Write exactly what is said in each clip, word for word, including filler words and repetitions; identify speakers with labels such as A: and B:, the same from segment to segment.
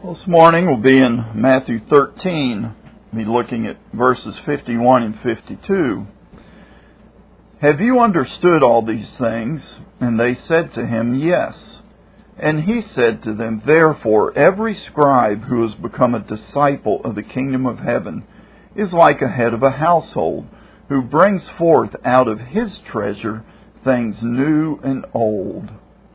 A: This morning we'll be in Matthew thirteen. We'll be looking at verses fifty-one and fifty-two. Have you understood all these things? And they said to him, Yes. And he said to them, Therefore every scribe who has become a disciple of the kingdom of heaven is like a head of a household, who brings forth out of his treasure things new and old.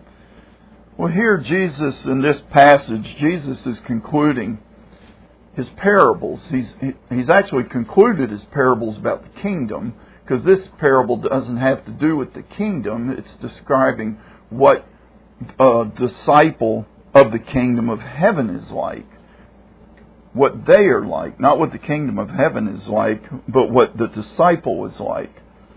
A: Well, here Jesus, in this passage, Jesus is concluding his parables. He's he's actually concluded his parables about the kingdom, because this parable doesn't have to do with the kingdom. It's describing what a disciple of the kingdom of heaven is like. What they are like. Not what the kingdom of heaven is like, but what the disciple is like.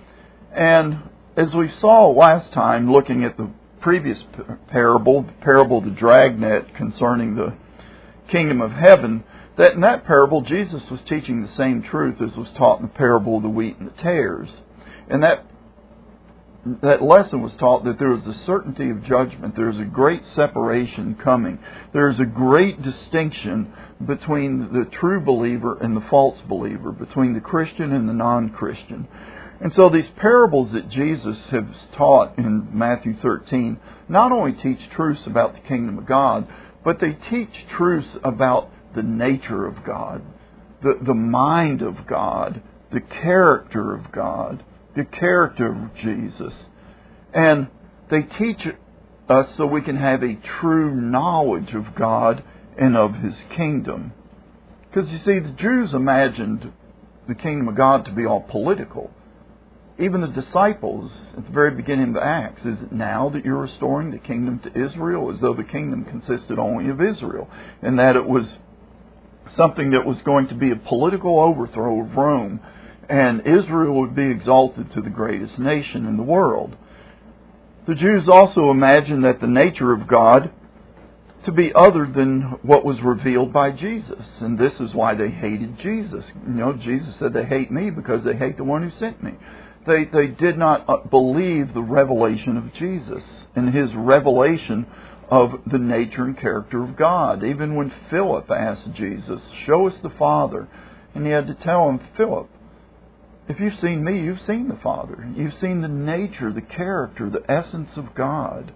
A: And as we saw last time, looking at the previous parable, the parable of the dragnet concerning the kingdom of heaven, that in that parable Jesus was teaching the same truth as was taught in the parable of the wheat and the tares. And that that lesson was taught that there is a certainty of judgment. There is a great separation coming. There is a great distinction between the true believer and the false believer, between the Christian and the non-Christian. And so these parables that Jesus has taught in Matthew thirteen not only teach truths about the kingdom of God, but they teach truths about the nature of God, the, the mind of God, the character of God, the character of Jesus. And they teach us so we can have a true knowledge of God and of His kingdom. Because you see, the Jews imagined the kingdom of God to be all political. Even the disciples, at the very beginning of Acts, is it now that you're restoring the kingdom to Israel, as though the kingdom consisted only of Israel, and that it was something that was going to be a political overthrow of Rome, and Israel would be exalted to the greatest nation in the world. The Jews also imagined that the nature of God to be other than what was revealed by Jesus, and this is why they hated Jesus. You know, Jesus said they hate me because they hate the one who sent me. They they did not believe the revelation of Jesus and His revelation of the nature and character of God. Even when Philip asked Jesus, show us the Father, and he had to tell him, Philip, if you've seen me, you've seen the Father. You've seen the nature, the character, the essence of God.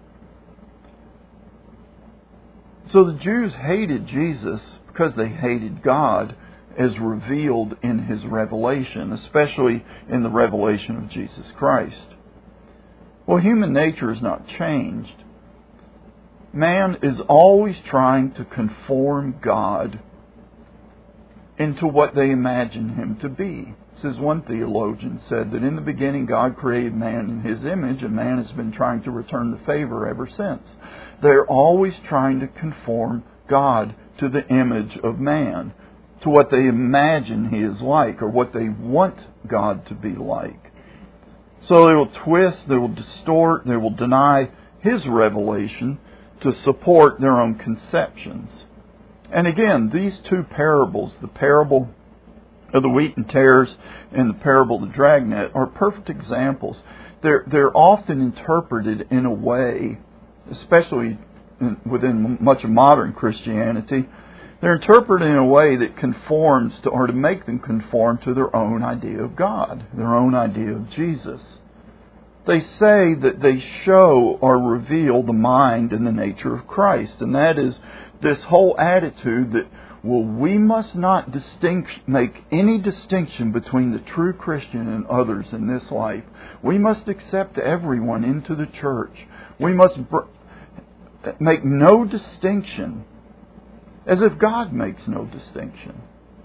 A: So the Jews hated Jesus because they hated God as revealed in His revelation, especially in the revelation of Jesus Christ. Well, human nature is not changed. Man is always trying to conform God into what they imagine Him to be. As one theologian said, that in the beginning God created man in His image, and man has been trying to return the favor ever since. They're always trying to conform God to the image of man, to what they imagine He is like, or what they want God to be like. So they will twist, they will distort, they will deny His revelation to support their own conceptions. And again, these two parables, the parable of the wheat and tares and the parable of the dragnet, are perfect examples. They're, they're often interpreted in a way, especially in, within much of modern Christianity, they're interpreted in a way that conforms to, or to make them conform to their own idea of God, their own idea of Jesus. They say that they show or reveal the mind and the nature of Christ, and that is this whole attitude that, well, we must not distinct, make any distinction between the true Christian and others in this life. We must accept everyone into the church. We must br- make no distinction, as if God makes no distinction.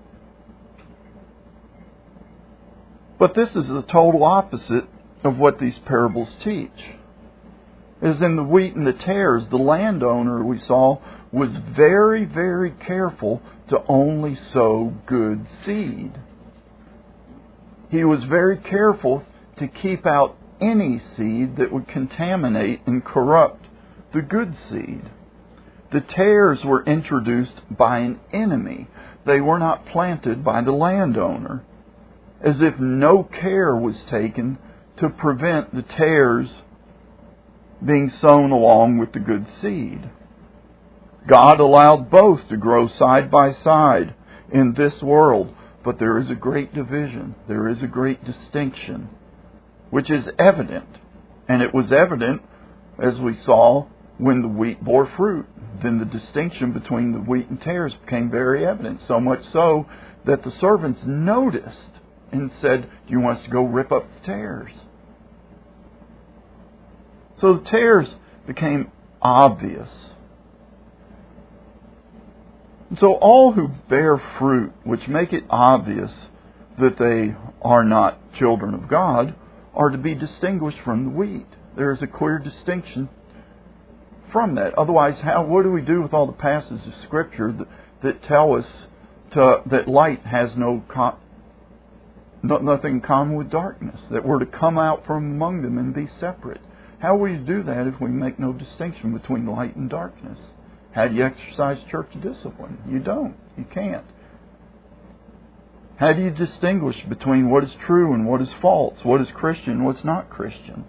A: But this is the total opposite of what these parables teach. As in the wheat and the tares, the landowner, we saw, was very, very careful to only sow good seed. He was very careful to keep out any seed that would contaminate and corrupt the good seed. The tares were introduced by an enemy. They were not planted by the landowner, as if no care was taken to prevent the tares being sown along with the good seed. God allowed both to grow side by side in this world, but there is a great division. There is a great distinction, which is evident. And it was evident, as we saw, when the wheat bore fruit. Then the distinction between the wheat and tares became very evident, so much so that the servants noticed and said, "Do you want us to go rip up the tares?" So the tares became obvious. And so all who bear fruit, which make it obvious that they are not children of God, are to be distinguished from the wheat. There is a clear distinction from that. Otherwise, how? What do we do with all the passages of Scripture that, that tell us to, that light has no, co- no nothing in common with darkness? That we're to come out from among them and be separate. How will you do that if we make no distinction between light and darkness? How do you exercise church discipline? You don't. You can't. How do you distinguish between what is true and what is false? What is Christian and what's not Christian?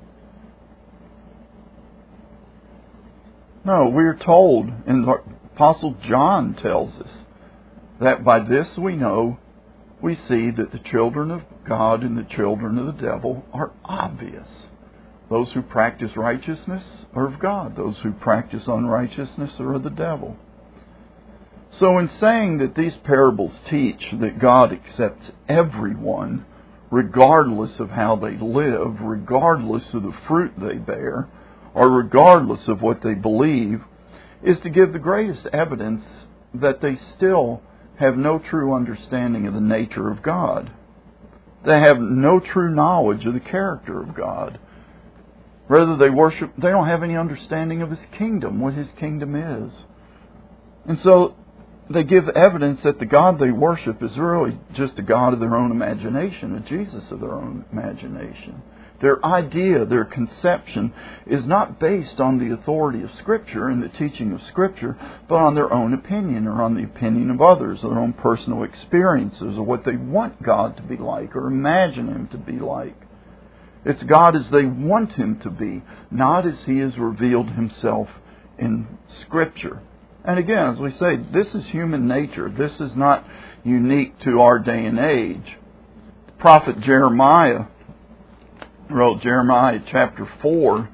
A: No, we are told, and the Apostle John tells us, that by this we know, we see that the children of God and the children of the devil are obvious. Those who practice righteousness are of God. Those who practice unrighteousness are of the devil. So in saying that these parables teach that God accepts everyone, regardless of how they live, regardless of the fruit they bear, or regardless of what they believe, is to give the greatest evidence that they still have no true understanding of the nature of God. They have no true knowledge of the character of God. Rather, they worship, they don't have any understanding of His kingdom, what His kingdom is. And so they give evidence that the God they worship is really just a God of their own imagination, a Jesus of their own imagination. Their idea, their conception is not based on the authority of Scripture and the teaching of Scripture, but on their own opinion or on the opinion of others, their own personal experiences, or what they want God to be like or imagine Him to be like. It's God as they want Him to be, not as He has revealed Himself in Scripture. And again, as we say, this is human nature. This is not unique to our day and age. The prophet Jeremiah wrote Jeremiah chapter four,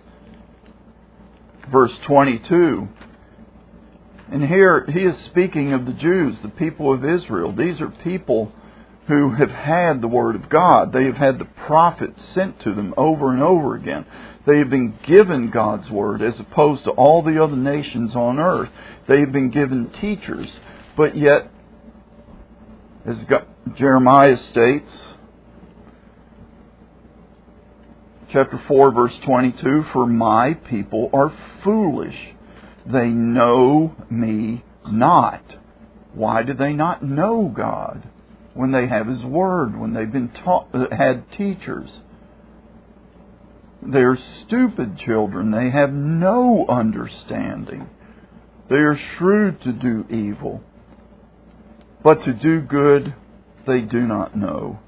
A: verse twenty-two. And here he is speaking of the Jews, the people of Israel. These are people who have had the Word of God. They have had the prophets sent to them over and over again. They have been given God's Word as opposed to all the other nations on earth. They have been given teachers. But yet, as God, Jeremiah states, chapter four, verse twenty-two, "For my people are foolish. They know me not." Why do they not know God? When they have His Word, when they've been taught, had teachers. They are stupid children. They have no understanding. They are shrewd to do evil, but to do good they do not know.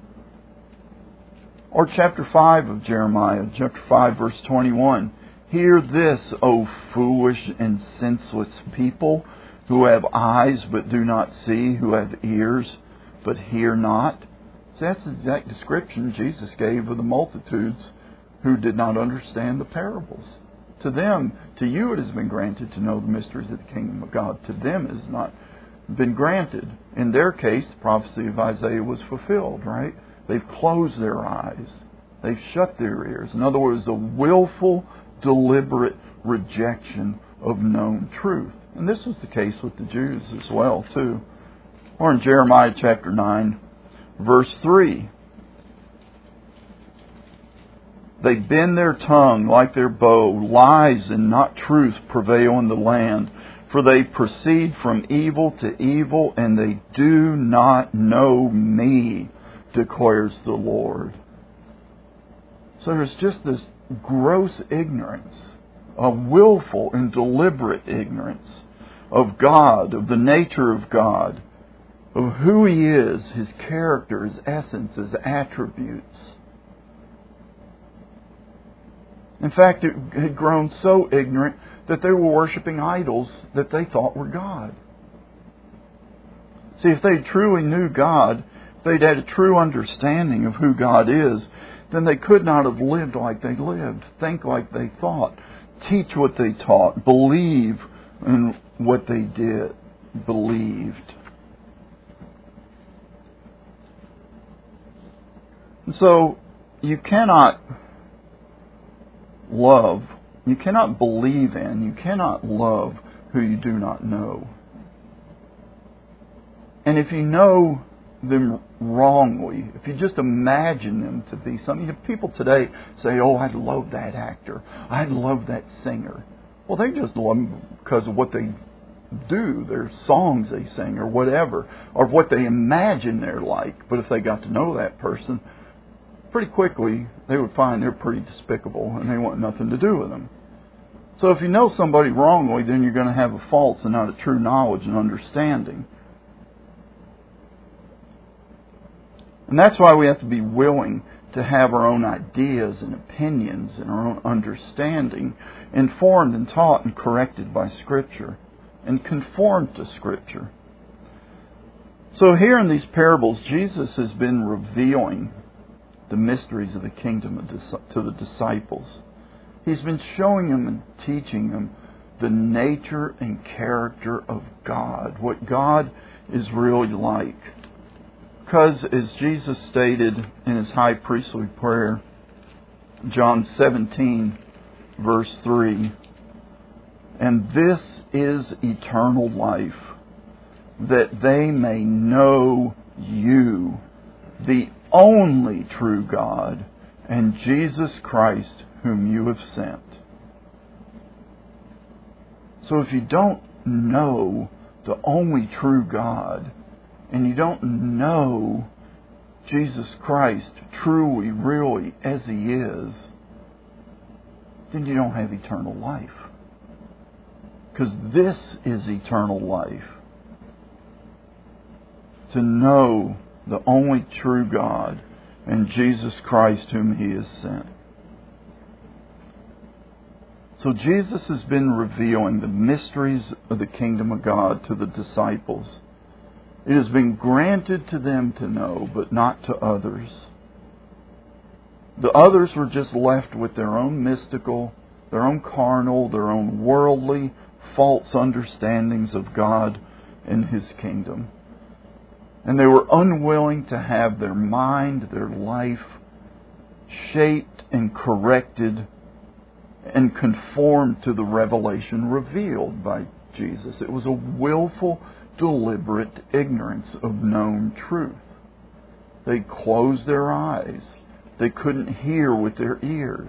A: Or chapter five of Jeremiah, chapter five, verse twenty-one. "Hear this, O foolish and senseless people, who have eyes but do not see, who have ears but hear not." So that's the exact description Jesus gave of the multitudes who did not understand the parables. To them, to you it has been granted to know the mysteries of the kingdom of God. To them it has not been granted. In their case, the prophecy of Isaiah was fulfilled, right? They've closed their eyes. They've shut their ears. In other words, a willful, deliberate rejection of known truth. And this was the case with the Jews as well, too. Or in Jeremiah chapter nine, verse three. "They bend their tongue like their bow. Lies and not truth prevail in the land. For they proceed from evil to evil, and they do not know me, declares the Lord." So there's just this gross ignorance, a willful and deliberate ignorance of God, of the nature of God, of who He is, His character, His essence, His attributes. In fact, it had grown so ignorant that they were worshiping idols that they thought were God. See, if they truly knew God, if they'd had a true understanding of who God is, then they could not have lived like they lived, think like they thought, teach what they taught, believe in what they did, believed. And so, you cannot love, you cannot believe in, you cannot love who you do not know. And if you know them wrongly, if you just imagine them to be something, you know, people today say, oh, I love that actor, I love that singer. Well, they just love them because of what they do, their songs they sing or whatever, or what they imagine they're like. But if they got to know that person, pretty quickly they would find they're pretty despicable and they want nothing to do with them. So if you know somebody wrongly, then you're going to have a false and not a true knowledge and understanding. And that's why we have to be willing to have our own ideas and opinions and our own understanding informed and taught and corrected by Scripture and conformed to Scripture. So here in these parables, Jesus has been revealing the mysteries of the kingdom to the disciples. He's been showing them and teaching them the nature and character of God, what God is really like. Because, as Jesus stated in His high priestly prayer, John seventeen, verse three, and this is eternal life, that they may know you, the only true God, and Jesus Christ, whom you have sent. So if you don't know the only true God, and you don't know Jesus Christ truly, really, as He is, then you don't have eternal life. Because this is eternal life. To know the only true God and Jesus Christ whom He has sent. So Jesus has been revealing the mysteries of the kingdom of God to the disciples. It has been granted to them to know, but not to others. The others were just left with their own mystical, their own carnal, their own worldly, false understandings of God and His kingdom. And they were unwilling to have their mind, their life, shaped and corrected and conformed to the revelation revealed by Jesus. It was a willful, deliberate ignorance of known truth. They closed their eyes. They couldn't hear with their ears.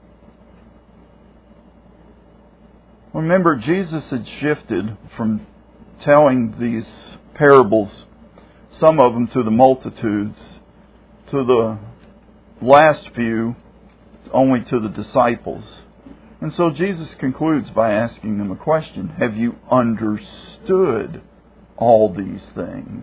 A: Remember, Jesus had shifted from telling these parables, some of them to the multitudes, to the last few only to the disciples. And so Jesus concludes by asking them a question. Have you understood all these things?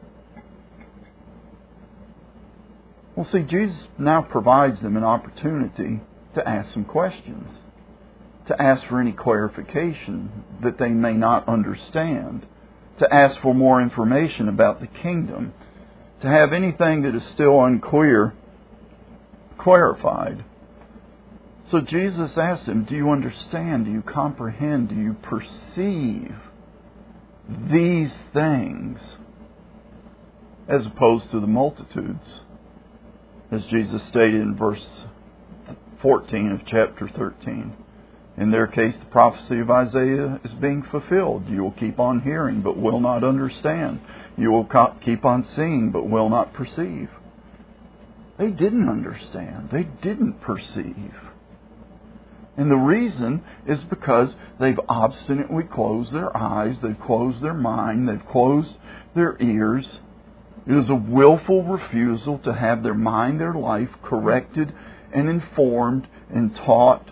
A: Well, see, Jesus now provides them an opportunity to ask some questions, to ask for any clarification that they may not understand, to ask for more information about the kingdom, to have anything that is still unclear clarified. So Jesus asks them, do you understand? Do you comprehend? Do you perceive these things? As opposed to the multitudes, as Jesus stated in verse fourteen of chapter thirteen. In their case, the prophecy of Isaiah is being fulfilled. You will keep on hearing, but will not understand. You will keep on seeing, but will not perceive. They didn't understand. They didn't perceive. And the reason is because they've obstinately closed their eyes, they've closed their mind, they've closed their ears. It is a willful refusal to have their mind, their life corrected and informed and taught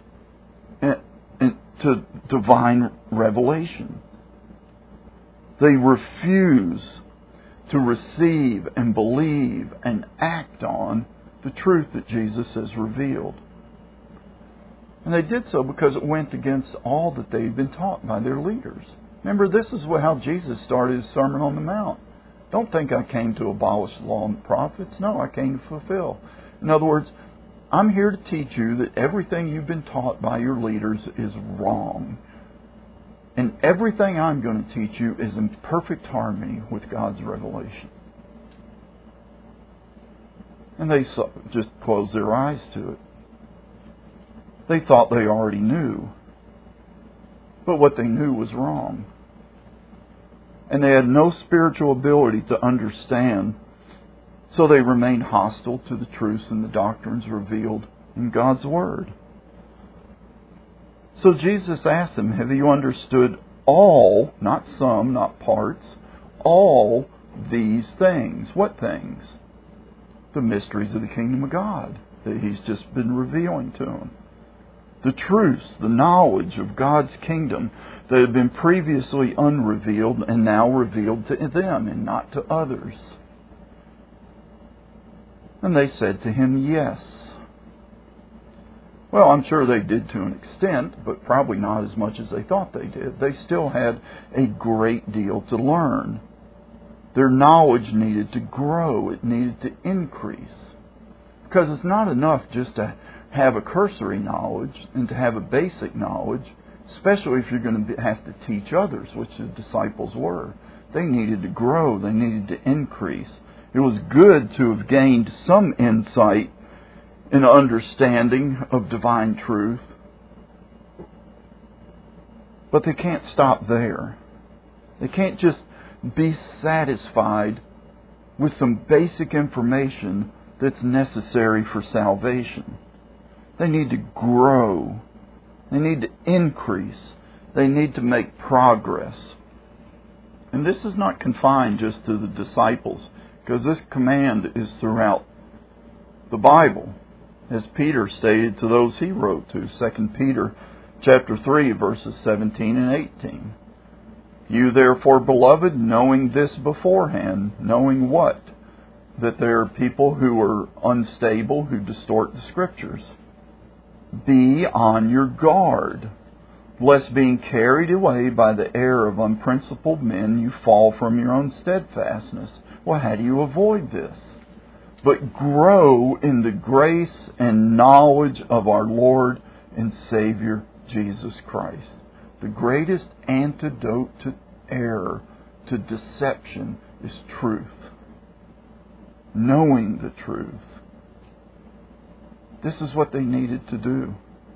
A: to divine revelation. They refuse to receive and believe and act on the truth that Jesus has revealed. And they did so because it went against all that they had been taught by their leaders. Remember, this is how Jesus started His Sermon on the Mount. Don't think I came to abolish the law and the prophets. No, I came to fulfill. In other words, I'm here to teach you that everything you've been taught by your leaders is wrong. And everything I'm going to teach you is in perfect harmony with God's revelation. And they just closed their eyes to it. They thought they already knew. But what they knew was wrong. And they had no spiritual ability to understand. So they remained hostile to the truths and the doctrines revealed in God's Word. So Jesus asked them, have you understood all, not some, not parts, all these things? What things? The mysteries of the kingdom of God that He's just been revealing to them. The truths, the knowledge of God's kingdom that had been previously unrevealed and now revealed to them and not to others. And they said to Him, yes. Well, I'm sure they did to an extent, but probably not as much as they thought they did. They still had a great deal to learn. Their knowledge needed to grow. It needed to increase. Because it's not enough just to have a cursory knowledge and to have a basic knowledge, especially if you're going to have to teach others, which the disciples were. They needed to grow. They needed to increase. It was good to have gained some insight and understanding of divine truth. But they can't stop there. They can't just be satisfied with some basic information that's necessary for salvation. They need to grow. They need to increase. They need to make progress. And this is not confined just to the disciples, because this command is throughout the Bible, as Peter stated to those he wrote to, Second Peter chapter three, verses seventeen and eighteen. You therefore, beloved, knowing this beforehand, knowing what? That there are people who are unstable, who distort the Scriptures. Be on your guard, lest being carried away by the error of unprincipled men, you fall from your own steadfastness. Well, how do you avoid this? But grow in the grace and knowledge of our Lord and Savior, Jesus Christ. The greatest antidote to error, to deception, is truth. Knowing the truth. This is what they needed to do.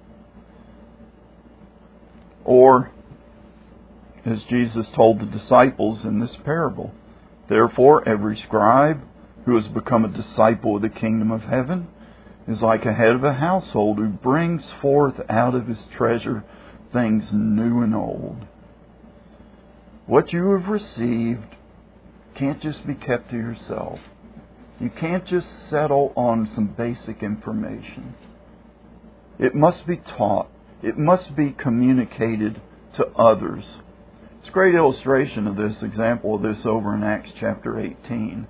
A: Or, as Jesus told the disciples in this parable, therefore every scribe who has become a disciple of the kingdom of heaven is like a head of a household who brings forth out of his treasure things new and old. What you have received can't just be kept to yourself. You can't just settle on some basic information. It must be taught. It must be communicated to others. It's a great illustration of this, example of this over in Acts chapter eighteen.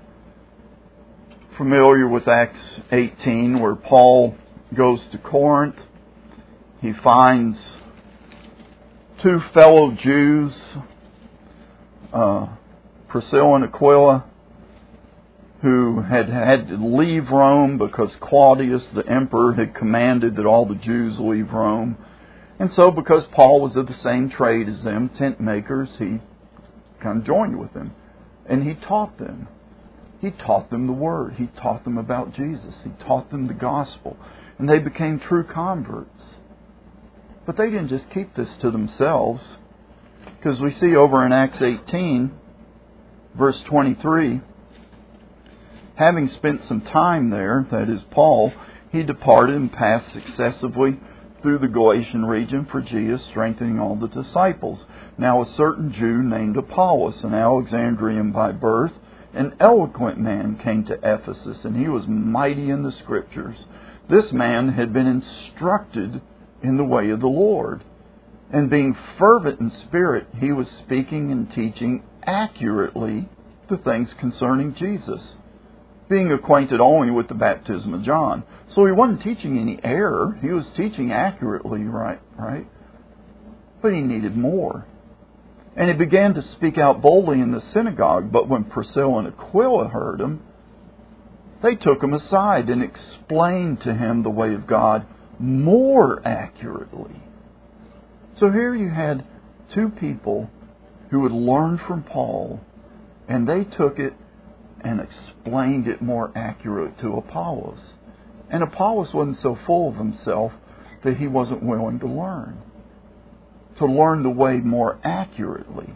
A: Familiar with Acts eighteen, where Paul goes to Corinth. He finds two fellow Jews, uh, Priscilla and Aquila, who had had to leave Rome because Claudius, the emperor, had commanded that all the Jews leave Rome. And so, because Paul was of the same trade as them, tent makers, he kind of joined with them. And he taught them. He taught them the Word. He taught them about Jesus. He taught them the gospel. And they became true converts. But they didn't just keep this to themselves. Because we see over in Acts eighteen, verse twenty-three, having spent some time there, that is Paul, he departed and passed successively through the Galatian region, Phrygia, strengthening all the disciples. Now a certain Jew named Apollos, an Alexandrian by birth, an eloquent man, came to Ephesus, and he was mighty in the Scriptures. This man had been instructed in the way of the Lord, and being fervent in spirit, he was speaking and teaching accurately the things concerning Jesus. being acquainted only with the baptism of John. So he wasn't teaching any error. He was teaching accurately, right? Right? But he needed more. And he began to speak out boldly in the synagogue. But when Priscilla and Aquila heard him, they took him aside and explained to him the way of God more accurately. So here you had two people who had learned from Paul, and they took it and explained it more accurate to Apollos. And Apollos wasn't so full of himself that he wasn't willing to learn. To learn the way more accurately.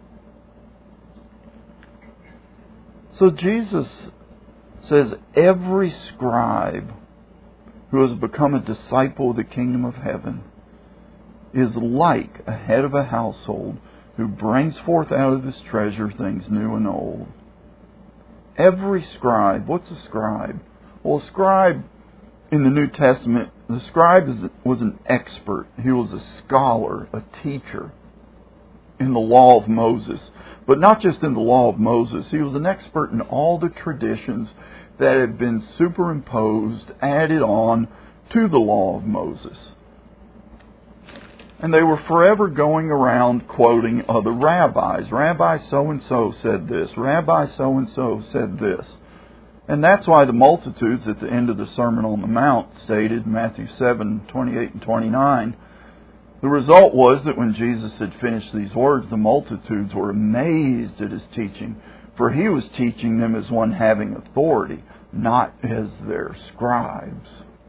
A: So Jesus says every scribe who has become a disciple of the kingdom of heaven is like a head of a household who brings forth out of his treasure things new and old. Every scribe, what's a scribe? Well, a scribe in the New Testament, the scribe was an expert. He was a scholar, a teacher in the law of Moses. But not just in the law of Moses. He was an expert in all the traditions that had been superimposed, added on to the law of Moses. And they were forever going around quoting other rabbis. Rabbi so-and-so said this. Rabbi so-and-so said this. And that's why the multitudes at the end of the Sermon on the Mount stated, Matthew seven, twenty-eight and twenty-nine, the result was that when Jesus had finished these words, the multitudes were amazed at his teaching, for he was teaching them as one having authority, not as their scribes.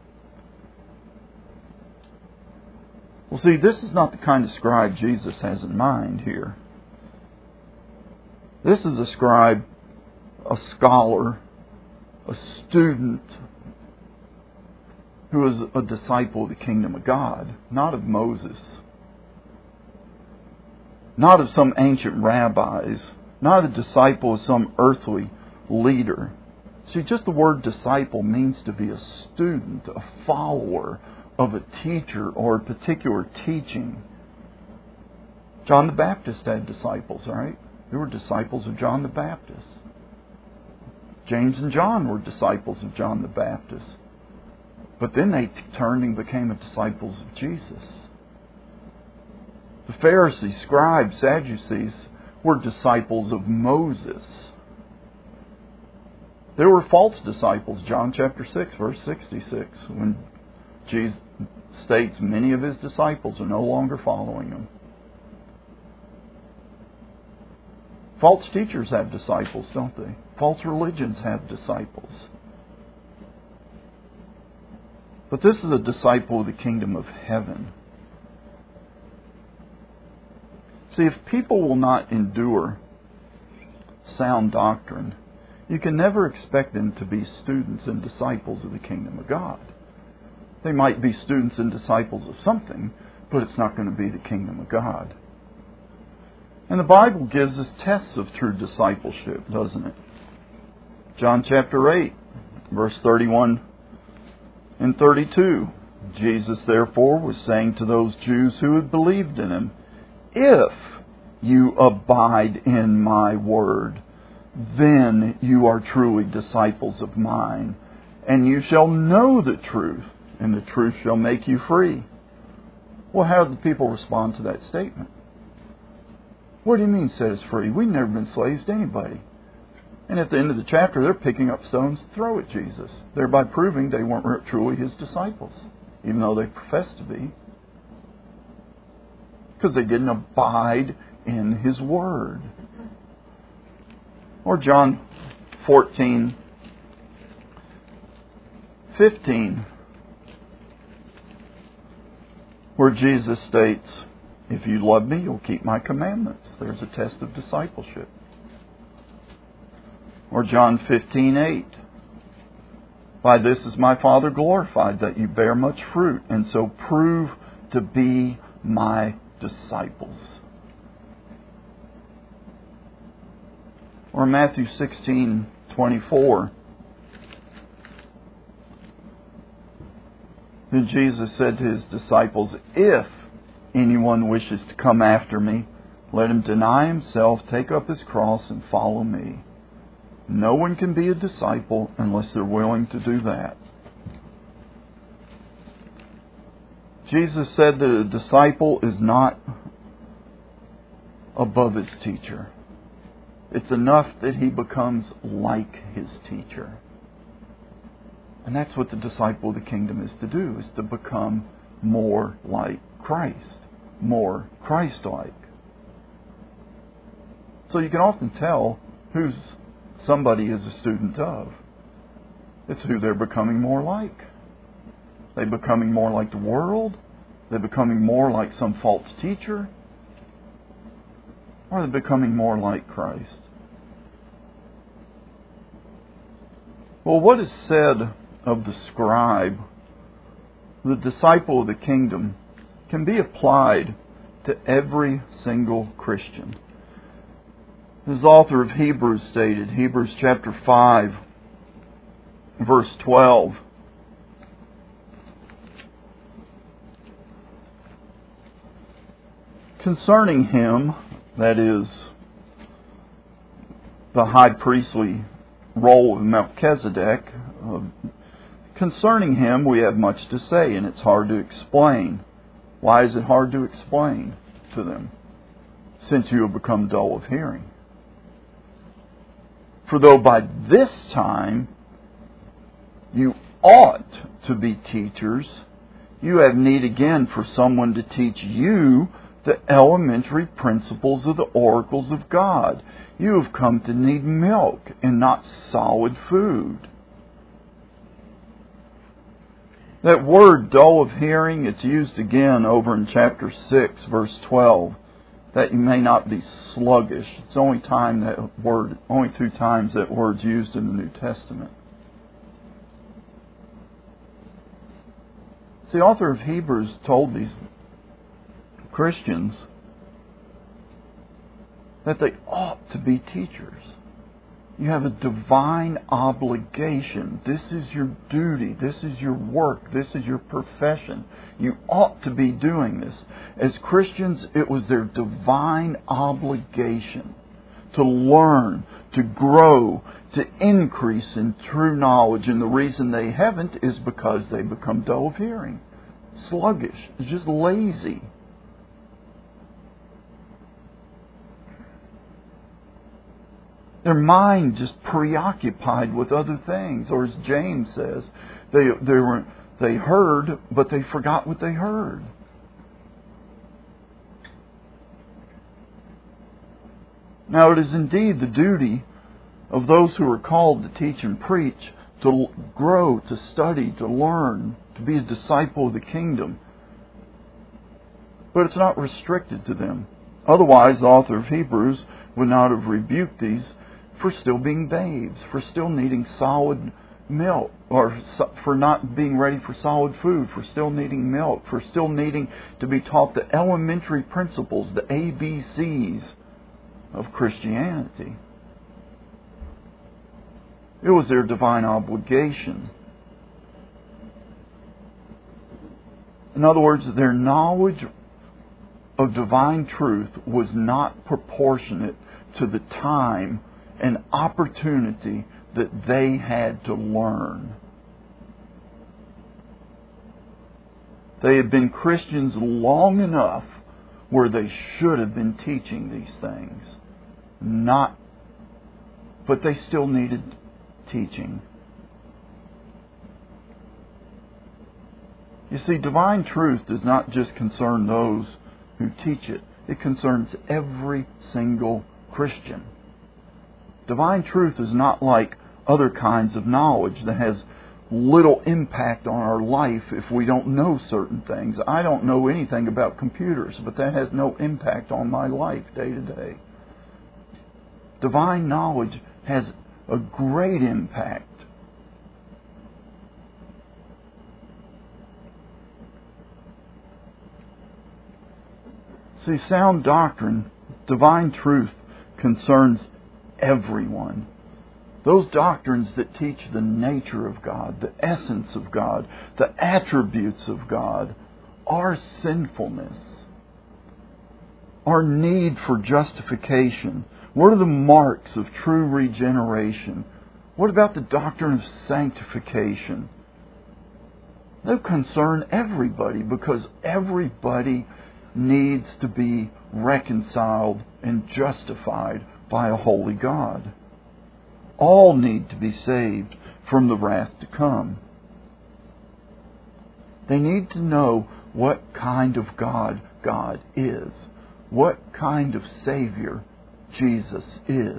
A: Well, see, this is not the kind of scribe Jesus has in mind here. This is a scribe, a scholar, a student who is a disciple of the kingdom of God, not of Moses, not of some ancient rabbis, not a disciple of some earthly leader. See, just the word disciple means to be a student, a follower of a teacher or a particular teaching. John the Baptist had disciples, right? They were disciples of John the Baptist. James and John were disciples of John the Baptist. But then they turned and became disciples of Jesus. The Pharisees, scribes, Sadducees were disciples of Moses. There were false disciples, John chapter six, verse sixty-six, when Jesus states many of his disciples are no longer following him. False teachers have disciples, don't they? False religions have disciples. But this is a disciple of the kingdom of heaven. See, if people will not endure sound doctrine, you can never expect them to be students and disciples of the kingdom of God. They might be students and disciples of something, but it's not going to be the kingdom of God. And the Bible gives us tests of true discipleship, doesn't it? John chapter eight, verse thirty-one and thirty-two. Jesus, therefore, was saying to those Jews who had believed in him, if you abide in my word, then you are truly disciples of mine, and you shall know the truth, and the truth shall make you free. Well, how did the people respond to that statement? What do you mean set us free? We've never been slaves to anybody. And at the end of the chapter, they're picking up stones to throw at Jesus, thereby proving they weren't truly his disciples, even though they professed to be, because they didn't abide in his word. Or John fourteen, fifteen, where Jesus states, if you love me, you'll keep my commandments. There's a test of discipleship. Or John fifteen, eight, by this is my Father glorified, that you bear much fruit, and so prove to be my disciples. Or Matthew sixteen, twenty-four, then Jesus said to his disciples, if anyone wishes to come after me, let him deny himself, take up his cross, and follow me. No one can be a disciple unless they're willing to do that. Jesus said that a disciple is not above his teacher. It's enough that he becomes like his teacher. And that's what the disciple of the kingdom is to do, is to become more like Christ, more Christ-like. So you can often tell who's somebody is a student of. It's who they're becoming more like. They're becoming more like the world. They're becoming more like some false teacher. Or they're becoming more like Christ. Well, what is said of the scribe, the disciple of the kingdom, can be applied to every single Christian. As the author of Hebrews stated, Hebrews chapter five, verse twelve, concerning him, that is, the high priestly role of Melchizedek, uh, concerning him we have much to say, and it's hard to explain. Why is it hard to explain to them? Since you have become dull of hearing. For though by this time you ought to be teachers, you have need again for someone to teach you the elementary principles of the oracles of God. You have come to need milk and not solid food. That word, dull of hearing, it's used again over in chapter six, verse twelve. That you may not be sluggish. It's the only time that word, only two times that word's used in the New Testament. See, the author of Hebrews told these Christians that they ought to be teachers. You have a divine obligation. This is your duty. This is your work. This is your profession. You ought to be doing this. As Christians, it was their divine obligation to learn, to grow, to increase in true knowledge. And the reason they haven't is because they become dull of hearing, sluggish, just lazy. Their mind just preoccupied with other things. Or as James says, they they were they heard, but they forgot what they heard. Now it is indeed the duty of those who are called to teach and preach to grow, to study, to learn, to be a disciple of the kingdom. But it's not restricted to them. Otherwise, the author of Hebrews would not have rebuked these for still being babes, for still needing solid milk, or for not being ready for solid food, for still needing milk, for still needing to be taught the elementary principles, the A B Cs of Christianity. It was their divine obligation. In other words, their knowledge of divine truth was not proportionate to the time and opportunity that they had to learn. They had been Christians long enough where they should have been teaching these things. Not, but they still needed teaching. You see, divine truth does not just concern those who teach it. It concerns every single Christian. Divine truth is not like other kinds of knowledge that has little impact on our life if we don't know certain things. I don't know anything about computers, but that has no impact on my life day to day. Divine knowledge has a great impact. See, sound doctrine, divine truth, concerns everyone. Those doctrines that teach the nature of God, the essence of God, the attributes of God, our sinfulness, our need for justification, What are the marks of true regeneration? What about the doctrine of sanctification? They concern everybody because everybody needs to be reconciled and justified by a holy God. All need to be saved from the wrath to come. They need to know what kind of God God is, what kind of Savior Jesus is.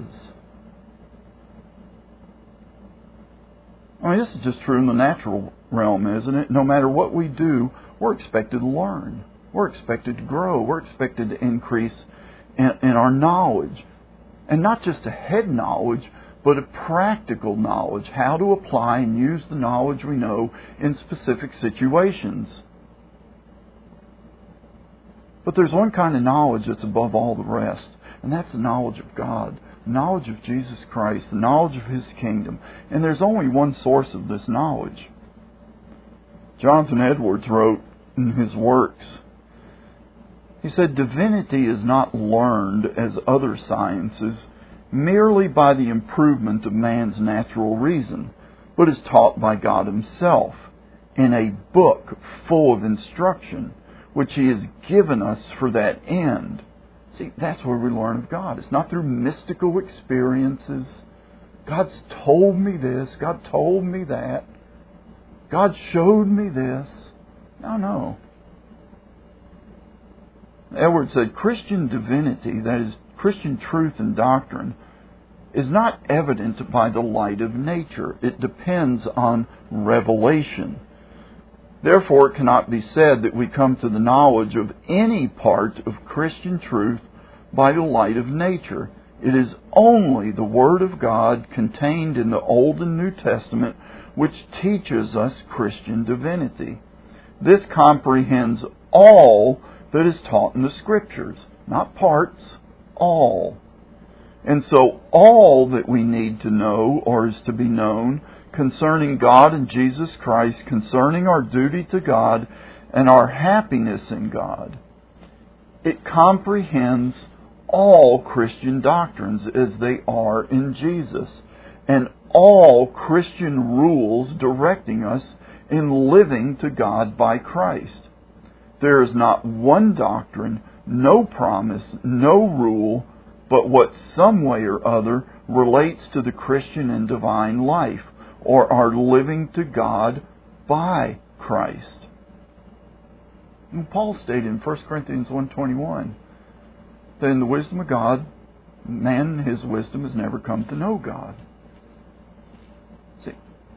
A: I mean, this is just true in the natural realm, isn't it? No matter what we do, we're expected to learn. We're expected to grow. We're expected to increase in, in our knowledge. And not just a head knowledge, but a practical knowledge. How to apply and use the knowledge we know in specific situations. But there's one kind of knowledge that's above all the rest, and that's the knowledge of God. Knowledge of Jesus Christ, the knowledge of His kingdom. And there's only one source of this knowledge. Jonathan Edwards wrote in his works, he said, "Divinity is not learned as other sciences merely by the improvement of man's natural reason, but is taught by God Himself in a book full of instruction, which He has given us for that end." See, that's where we learn of God. It's not through mystical experiences. God's told me this. God told me that. God showed me this. No, no. Edwards said, Christian divinity, that is, Christian truth and doctrine, is not evident by the light of nature. It depends on revelation. Therefore, it cannot be said that we come to the knowledge of any part of Christian truth by the light of nature. It is only the Word of God contained in the Old and New Testament which teaches us Christian divinity. This comprehends all that is taught in the Scriptures, not parts, all. And so all that we need to know or is to be known concerning God and Jesus Christ, concerning our duty to God and our happiness in God, it comprehends all Christian doctrines as they are in Jesus, and all Christian rules directing us in living to God by Christ. There is not one doctrine, no promise, no rule, but what some way or other relates to the Christian and divine life, or our living to God by Christ. And Paul stated in First Corinthians one twenty-one that in the wisdom of God, man in his wisdom has never come to know God. See,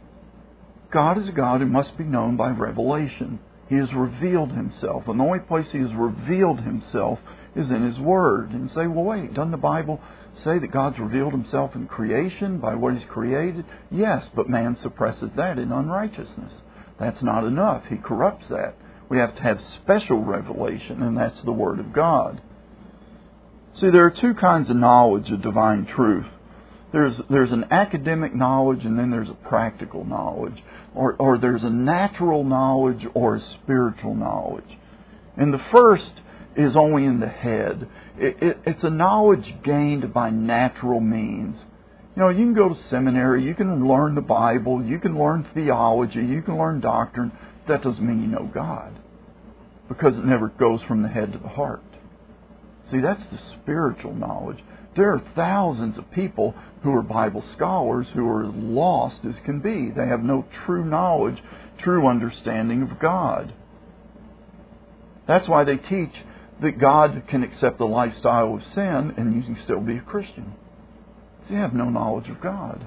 A: God is a God who must be known by revelation. He has revealed Himself. And the only place He has revealed Himself is in His Word. And you say, well, wait, doesn't the Bible say that God's revealed Himself in creation by what He's created? Yes, but man suppresses that in unrighteousness. That's not enough. He corrupts that. We have to have special revelation, and that's the Word of God. See, there are two kinds of knowledge of divine truth. There's there's an academic knowledge, and then there's a practical knowledge. Or, or there's a natural knowledge or a spiritual knowledge. And the first is only in the head. It, it, it's a knowledge gained by natural means. You know, you can go to seminary, you can learn the Bible, you can learn theology, you can learn doctrine. That doesn't mean you know God, because it never goes from the head to the heart. See, that's the spiritual knowledge. There are thousands of people who are Bible scholars who are as lost as can be. They have no true knowledge, true understanding of God. That's why they teach that God can accept the lifestyle of sin and you can still be a Christian. They have no knowledge of God.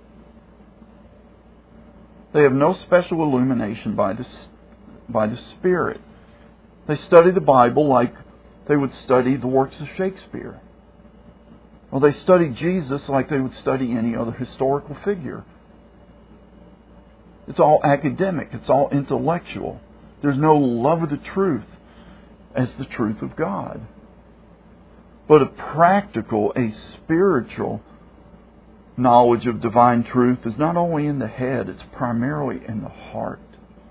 A: They have no special illumination by the, by the Spirit. They study the Bible like they would study the works of Shakespeare. Well, they study Jesus like they would study any other historical figure. It's all academic. It's all intellectual. There's no love of the truth as the truth of God. But a practical, a spiritual knowledge of divine truth is not only in the head, it's primarily in the heart.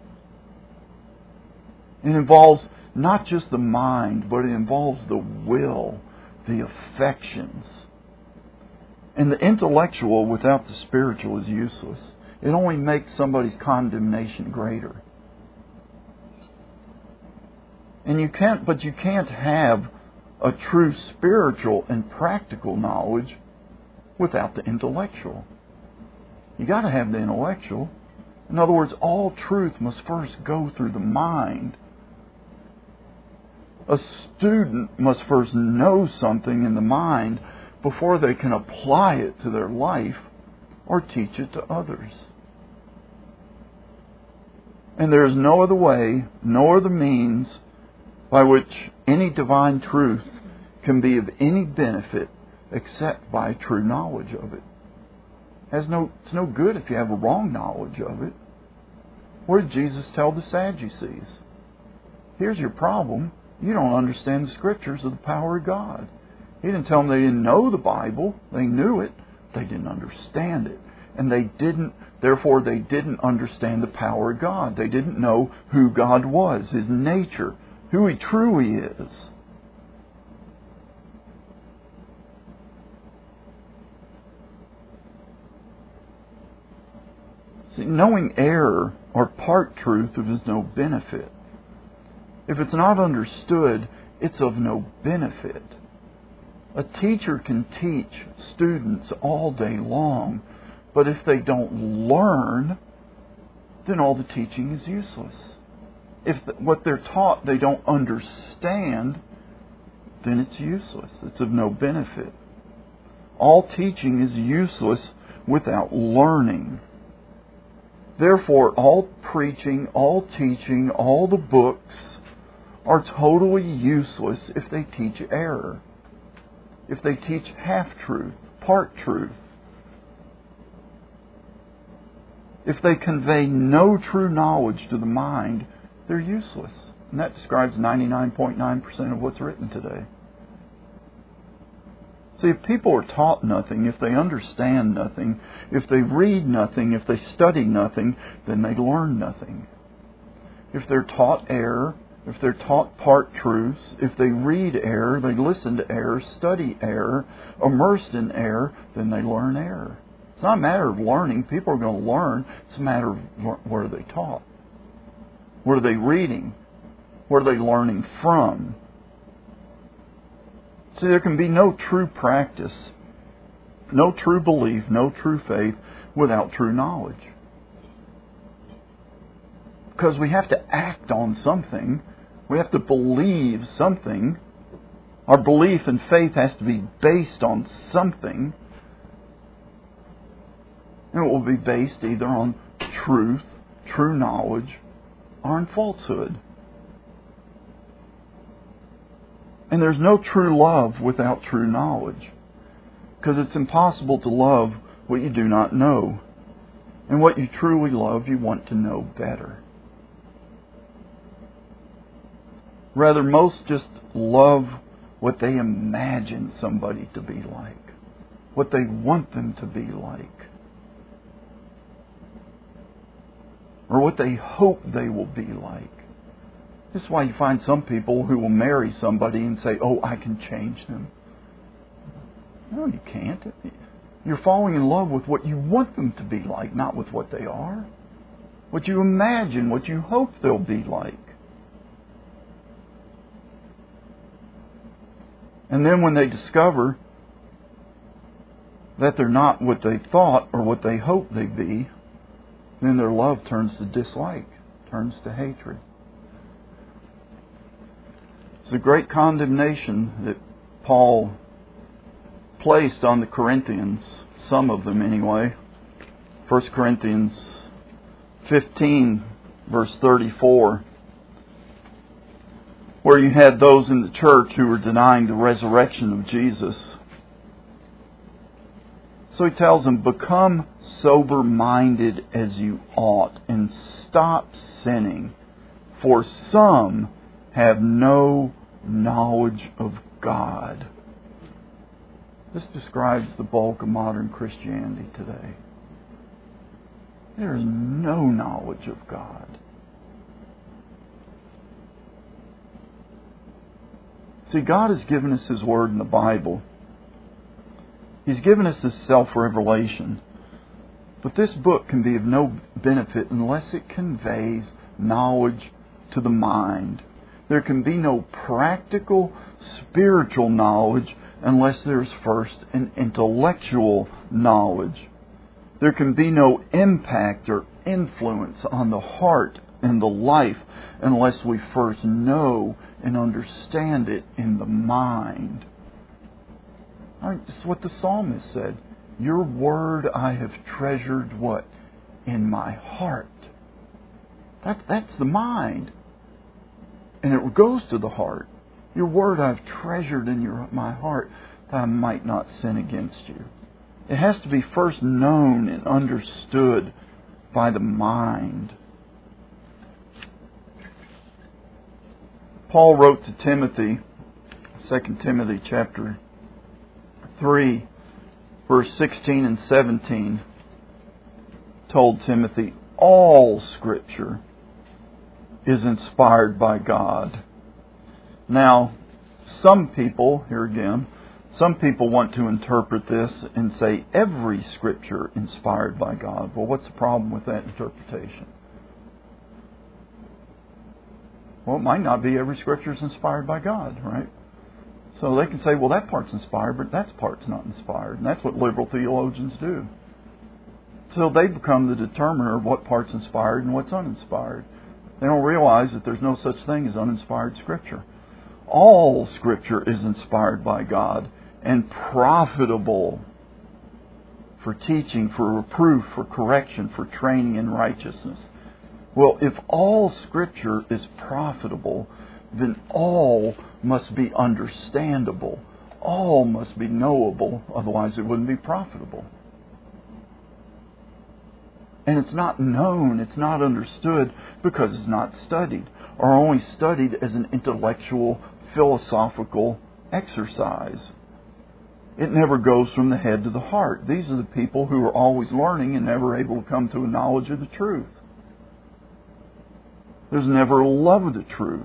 A: It involves not just the mind, but it involves the will, the affections. And the intellectual without the spiritual is useless. It only makes somebody's condemnation greater. And you can't, but you can't have a true spiritual and practical knowledge without the intellectual. You got to have the intellectual. In other words, all truth must first go through the mind. A student must first know something in the mind before they can apply it to their life or teach it to others. And there is no other way, no other means by which any divine truth can be of any benefit except by true knowledge of it. Has no, it's no good if you have a wrong knowledge of it. What did Jesus tell the Sadducees? Here's your problem. You don't understand the Scriptures of the power of God. He didn't tell them they didn't know the Bible. They knew it. They didn't understand it. And they didn't, therefore they didn't understand the power of God. They didn't know who God was, His nature, who He truly is. See, knowing error or part truth is no benefit. If it's not understood, it's of no benefit. A teacher can teach students all day long, but if they don't learn, then all the teaching is useless. If what they're taught they don't understand, then it's useless. It's of no benefit. All teaching is useless without learning. Therefore, all preaching, all teaching, all the books are totally useless if they teach error. If they teach half-truth, part-truth. If they convey no true knowledge to the mind, they're useless. And that describes ninety-nine point nine percent of what's written today. See, if people are taught nothing, if they understand nothing, if they read nothing, if they study nothing, then they learn nothing. If they're taught error, if they're taught part truths, if they read error, they listen to error, study error, immersed in error, then they learn error. It's not a matter of learning. People are going to learn. It's a matter of what are they taught? What are they reading? What are they learning from? See, there can be no true practice, no true belief, no true faith without true knowledge. Because we have to act on something. We have to believe something. Our belief and faith has to be based on something. And it will be based either on truth, true knowledge, or on falsehood. And there's no true love without true knowledge. Because it's impossible to love what you do not know. And what you truly love, you want to know better. Rather, most just love what they imagine somebody to be like. What they want them to be like. Or what they hope they will be like. This is why you find some people who will marry somebody and say, oh, I can change them. No, you can't. You're falling in love with what you want them to be like, not with what they are. What you imagine, what you hope they'll be like. And then when they discover that they're not what they thought or what they hoped they'd be, then their love turns to dislike, turns to hatred. It's a great condemnation that Paul placed on the Corinthians, some of them anyway. First Corinthians fifteen, verse thirty-four, where you had those in the church who were denying the resurrection of Jesus. So he tells them, become sober-minded as you ought, and stop sinning, for some have no knowledge of God. This describes the bulk of modern Christianity today. There is no knowledge of God. See, God has given us His Word in the Bible. He's given us His self-revelation. But this book can be of no benefit unless it conveys knowledge to the mind. There can be no practical spiritual knowledge unless there's first an intellectual knowledge. There can be no impact or influence on the heart and the life unless we first know and understand it in the mind. I mean, this is what the psalmist said. Your word I have treasured what? In my heart. That, that's the mind. And it goes to the heart. Your word I've treasured in your, my heart, that I might not sin against you. It has to be first known and understood by the mind. Paul wrote to Timothy, Second Timothy chapter three, verse sixteen and seventeen, told Timothy, all Scripture is inspired by God. Now, some people, here again, some people want to interpret this and say every Scripture inspired by God. Well, what's the problem with that interpretation? Well, it might not be every Scripture is inspired by God, right? So they can say, well, that part's inspired, but that part's not inspired. And that's what liberal theologians do. So they become the determiner of what part's inspired and what's uninspired. They don't realize that there's no such thing as uninspired Scripture. All Scripture is inspired by God and profitable for teaching, for reproof, for correction, for training in righteousness. Well, if all Scripture is profitable, then all must be understandable. All must be knowable, otherwise it wouldn't be profitable. And it's not known, it's not understood because it's not studied, or only studied as an intellectual, philosophical exercise. It never goes from the head to the heart. These are the people who are always learning and never able to come to a knowledge of the truth. There's never a love of the truth.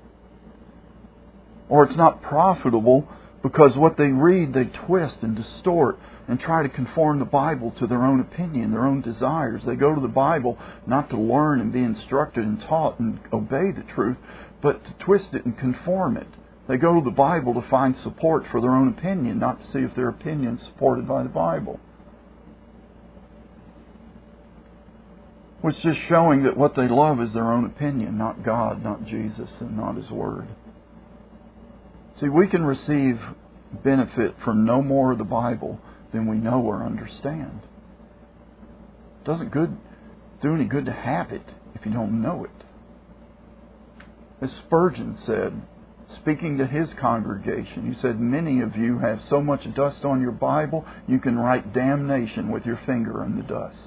A: Or it's not profitable because what they read, they twist and distort and try to conform the Bible to their own opinion, their own desires. They go to the Bible not to learn and be instructed and taught and obey the truth, but to twist it and conform it. They go to the Bible to find support for their own opinion, not to see if their opinion is supported by the Bible. Which is just showing that what they love is their own opinion, not God, not Jesus, and not His Word. See, we can receive benefit from no more of the Bible than we know or understand. It doesn't good, do any good to have it if you don't know it. As Spurgeon said, speaking to his congregation, he said, many of you have so much dust on your Bible, you can write damnation with your finger in the dust.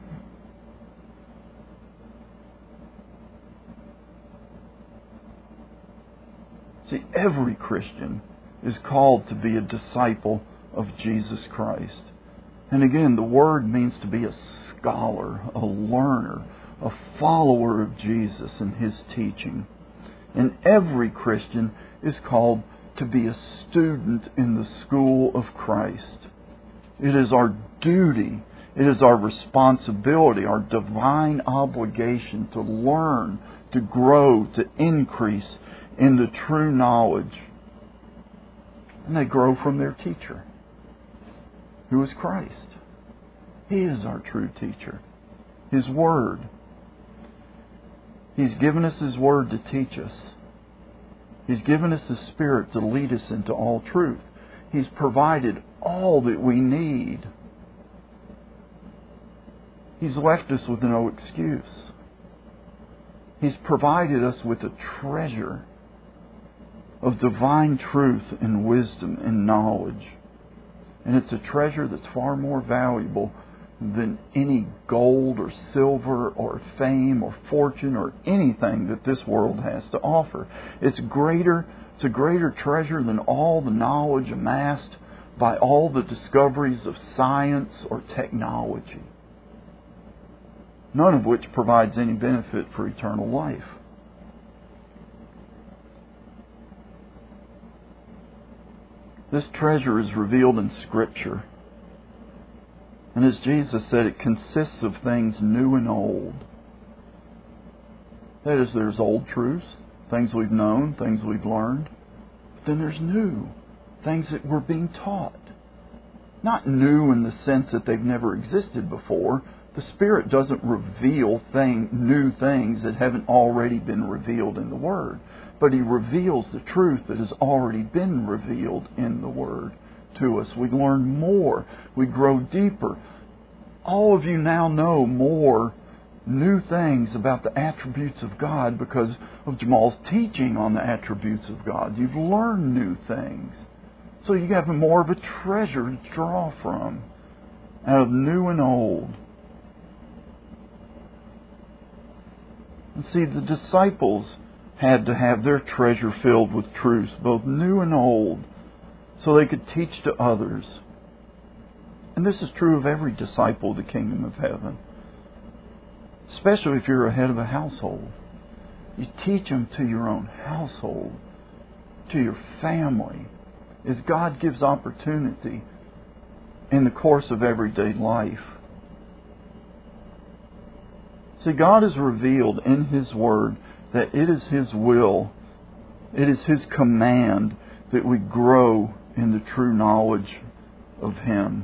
A: See, every Christian is called to be a disciple of Jesus Christ. And again, the word means to be a scholar, a learner, a follower of Jesus and His teaching. And every Christian is called to be a student in the school of Christ. It is our duty, it is our responsibility, our divine obligation to learn, to grow, to increase in the true knowledge. And they grow from their teacher, who is Christ. He is our true teacher. His Word. He's given us His Word to teach us. He's given us His Spirit to lead us into all truth. He's provided all that we need. He's left us with no excuse. He's provided us with a treasure of divine truth and wisdom and knowledge. And it's a treasure that's far more valuable than any gold or silver or fame or fortune or anything that this world has to offer. It's greater, it's a greater treasure than all the knowledge amassed by all the discoveries of science or technology, none of which provides any benefit for eternal life. This treasure is revealed in Scripture. And as Jesus said, it consists of things new and old. That is, there's old truths, things we've known, things we've learned. But then there's new, things that we're being taught. Not new in the sense that they've never existed before. The Spirit doesn't reveal thing, new things that haven't already been revealed in the Word. But He reveals the truth that has already been revealed in the Word to us. We learn more. We grow deeper. All of you now know more new things about the attributes of God because of Jamal's teaching on the attributes of God. You've learned new things. So you have more of a treasure to draw from out of new and old. And see, the disciples had to have their treasure filled with truths, both new and old, so they could teach to others. And this is true of every disciple of the kingdom of heaven. Especially if you're a head of a household. You teach them to your own household, to your family, as God gives opportunity in the course of everyday life. See, God has revealed in His Word that it is His will, it is His command that we grow in the true knowledge of Him.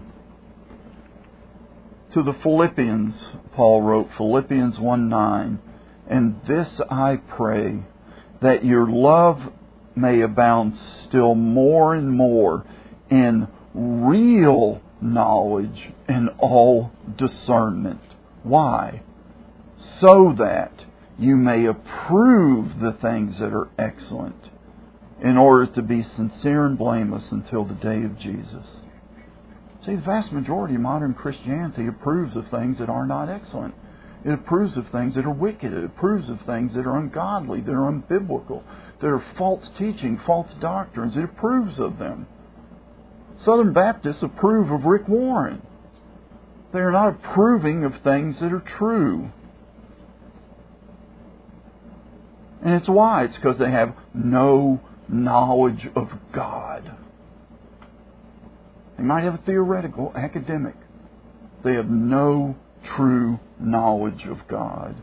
A: To the Philippians, Paul wrote, Philippians one nine, "And this I pray, that your love may abound still more and more in real knowledge and all discernment." Why? So that you may approve the things that are excellent, in order to be sincere and blameless until the day of Jesus. See, the vast majority of modern Christianity approves of things that are not excellent. It approves of things that are wicked. It approves of things that are ungodly, that are unbiblical, that are false teaching, false doctrines. It approves of them. Southern Baptists approve of Rick Warren. They are not approving of things that are true. And it's why. It's because they have no knowledge of God. They might have a theoretical, academic. They have no true knowledge of God.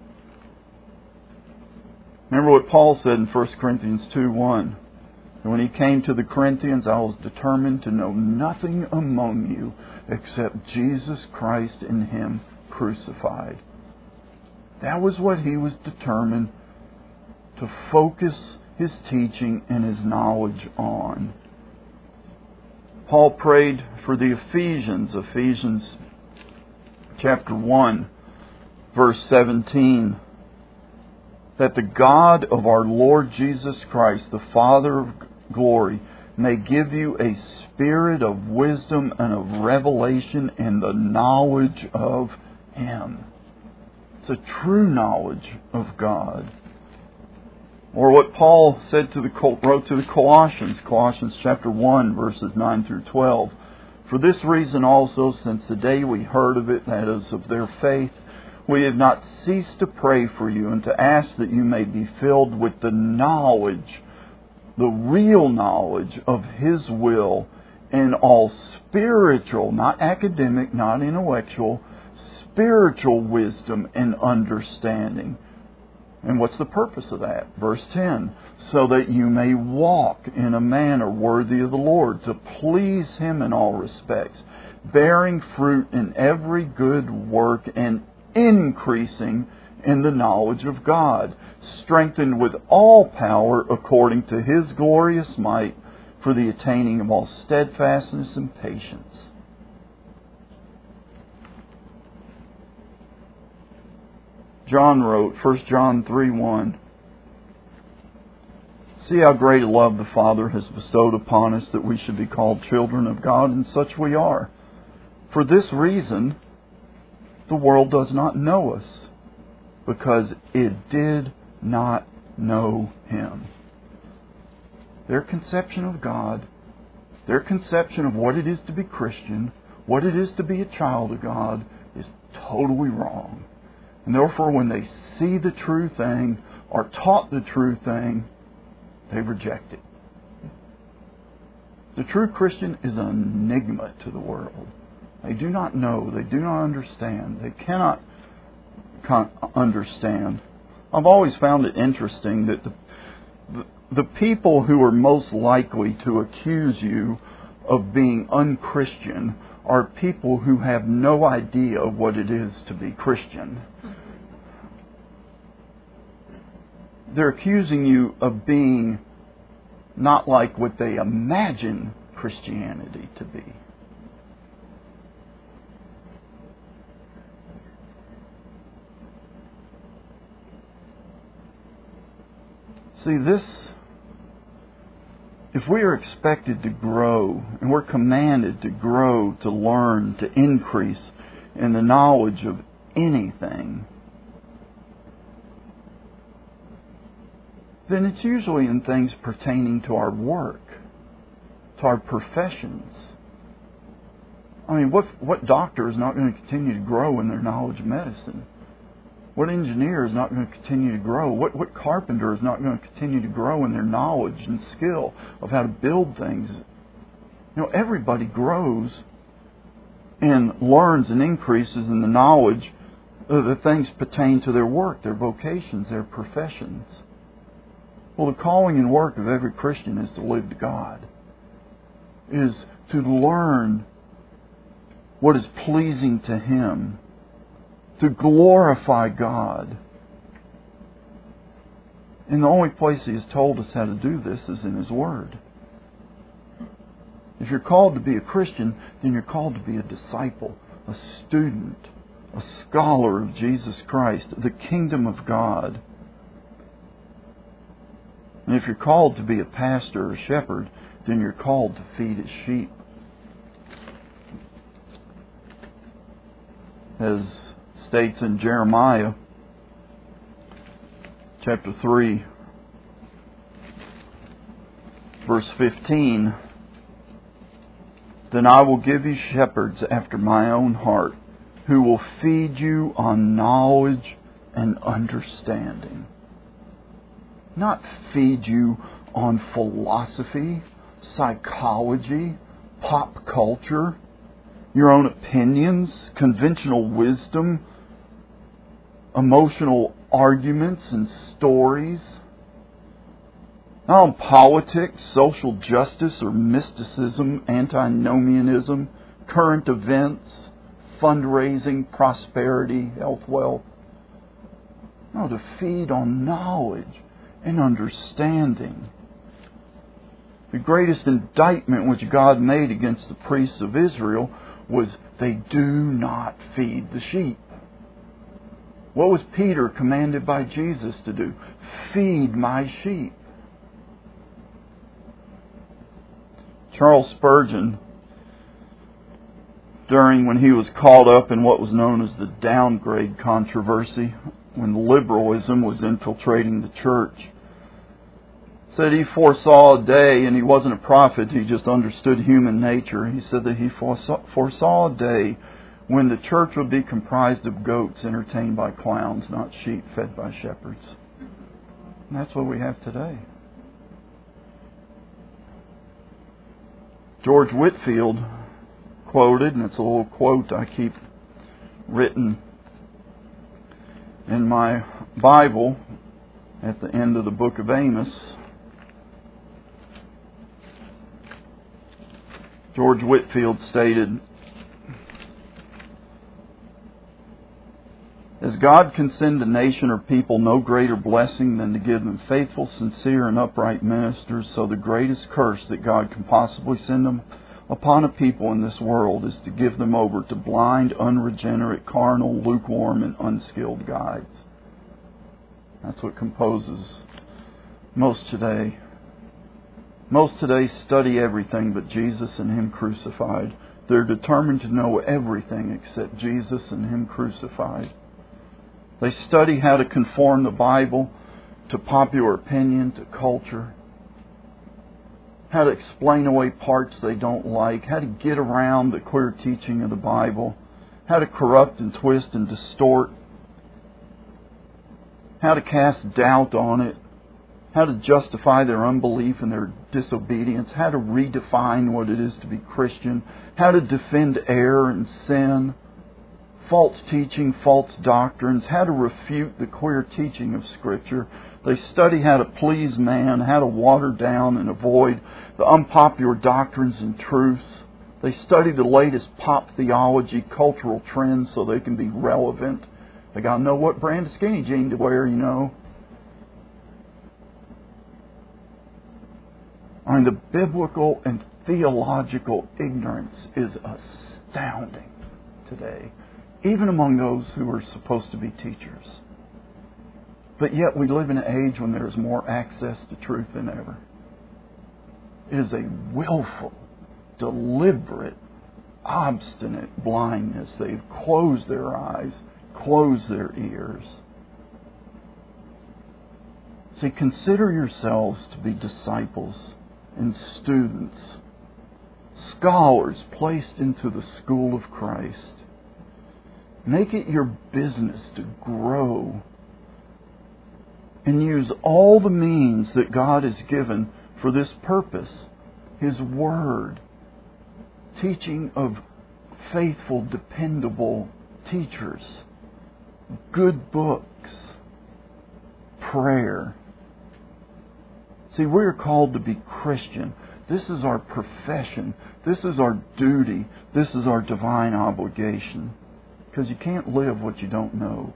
A: Remember what Paul said in First Corinthians two one. When he came to the Corinthians, I was determined to know nothing among you except Jesus Christ and Him crucified. That was what he was determined to focus his teaching and his knowledge on. Paul prayed for the Ephesians, Ephesians chapter one, verse seventeen, that the God of our Lord Jesus Christ, the Father of glory, may give you a spirit of wisdom and of revelation in the knowledge of Him. It's a true knowledge of God. Or what Paul said to the wrote to the Colossians, Colossians chapter one, verses nine through twelve. For this reason also, since the day we heard of it, that is, of their faith, we have not ceased to pray for you and to ask that you may be filled with the knowledge, the real knowledge of His will in all spiritual, not academic, not intellectual, spiritual wisdom and understanding. And what's the purpose of that? Verse ten, so that you may walk in a manner worthy of the Lord, to please Him in all respects, bearing fruit in every good work and increasing in the knowledge of God, strengthened with all power according to His glorious might, for the attaining of all steadfastness and patience. John wrote, First John three one, see how great a love the Father has bestowed upon us, that we should be called children of God, and such we are. For this reason, the world does not know us, because it did not know Him. Their conception of God, their conception of what it is to be Christian, what it is to be a child of God, is totally wrong. And therefore, when they see the true thing, or taught the true thing, they reject it. The true Christian is an enigma to the world. They do not know. They do not understand. They cannot con- understand. I've always found it interesting that the, the, the people who are most likely to accuse you of being unchristian are people who have no idea what it is to be Christian. They're accusing you of being not like what they imagine Christianity to be. See, this, if we are expected to grow, and we're commanded to grow, to learn, to increase in the knowledge of anything, then it's usually in things pertaining to our work, to our professions. I mean, what what doctor is not going to continue to grow in their knowledge of medicine? What engineer is not going to continue to grow? What what carpenter is not going to continue to grow in their knowledge and skill of how to build things? You know, everybody grows and learns and increases in the knowledge of the things pertain to their work, their vocations, their professions. Well, the calling and work of every Christian is to live to God, is to learn what is pleasing to Him, to glorify God. And the only place He has told us how to do this is in His Word. If you're called to be a Christian, then you're called to be a disciple, a student, a scholar of Jesus Christ, the kingdom of God. And if you're called to be a pastor or a shepherd, then you're called to feed His sheep. As states in Jeremiah chapter three, verse fifteen, then I will give you shepherds after my own heart, who will feed you on knowledge and understanding. Not feed you on philosophy, psychology, pop culture, your own opinions, conventional wisdom, emotional arguments and stories. Not on politics, social justice, or mysticism, antinomianism, current events, fundraising, prosperity, health, wealth. No, to feed on knowledge and understanding. The greatest indictment which God made against the priests of Israel was they do not feed the sheep. What was Peter commanded by Jesus to do? Feed my sheep. Charles Spurgeon, during when he was caught up in what was known as the downgrade controversy, when liberalism was infiltrating the church, said he foresaw a day, and he wasn't a prophet, he just understood human nature. He said that he foresaw, foresaw a day when the church would be comprised of goats entertained by clowns, not sheep fed by shepherds. And that's what we have today. George Whitefield quoted, and it's a little quote I keep written in my Bible at the end of the book of Amos. George Whitefield stated, as God can send a nation or people no greater blessing than to give them faithful, sincere, and upright ministers, so the greatest curse that God can possibly send them upon a people in this world is to give them over to blind, unregenerate, carnal, lukewarm, and unskilled guides. That's what composes most today. Most today study everything but Jesus and Him crucified. They're determined to know everything except Jesus and Him crucified. They study how to conform the Bible to popular opinion, to culture. How to explain away parts they don't like. How to get around the clear teaching of the Bible. How to corrupt and twist and distort. How to cast doubt on it. how to justify their unbelief and their disobedience, how to redefine what it is to be Christian, how to defend error and sin, false teaching, false doctrines, how to refute the clear teaching of Scripture. They study how to please man, how to water down and avoid the unpopular doctrines and truths. They study the latest pop theology, cultural trends, so they can be relevant. They got to know what brand of skinny jean to wear, you know. I mean, the biblical and theological ignorance is astounding today, even among those who are supposed to be teachers. But yet we live in an age when there is more access to truth than ever. It is a willful, deliberate, obstinate blindness. They've closed their eyes, closed their ears. See, consider yourselves to be disciples and students, scholars placed into the school of Christ. Make it your business to grow and use all the means that God has given for this purpose. His Word, teaching of faithful, dependable teachers, good books, prayer. See, we are called to be Christian. This is our profession. This is our duty. This is our divine obligation. Because you can't live what you don't know.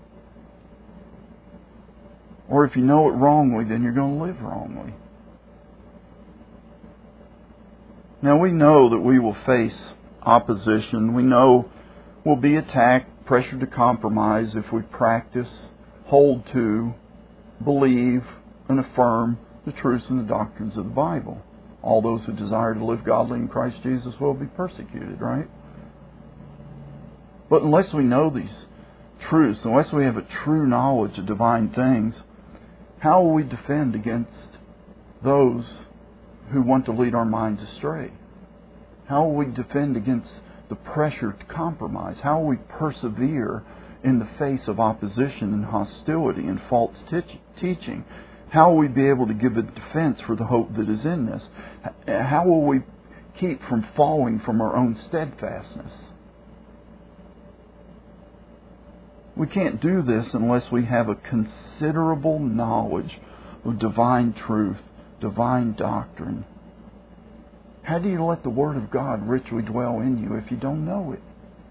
A: Or if you know it wrongly, then you're going to live wrongly. Now we know that we will face opposition. We know we'll be attacked, pressured to compromise if we practice, hold to, believe, and affirm the truths and the doctrines of the Bible. All those who desire to live godly in Christ Jesus will be persecuted, right? But unless we know these truths, unless we have a true knowledge of divine things, how will we defend against those who want to lead our minds astray? How will we defend against the pressure to compromise? How will we persevere in the face of opposition and hostility and false te- teaching? How will we be able to give a defense for the hope that is in this? How will we keep from falling from our own steadfastness? We can't do this unless we have a considerable knowledge of divine truth, divine doctrine. How do you let the Word of God richly dwell in you if you don't know it?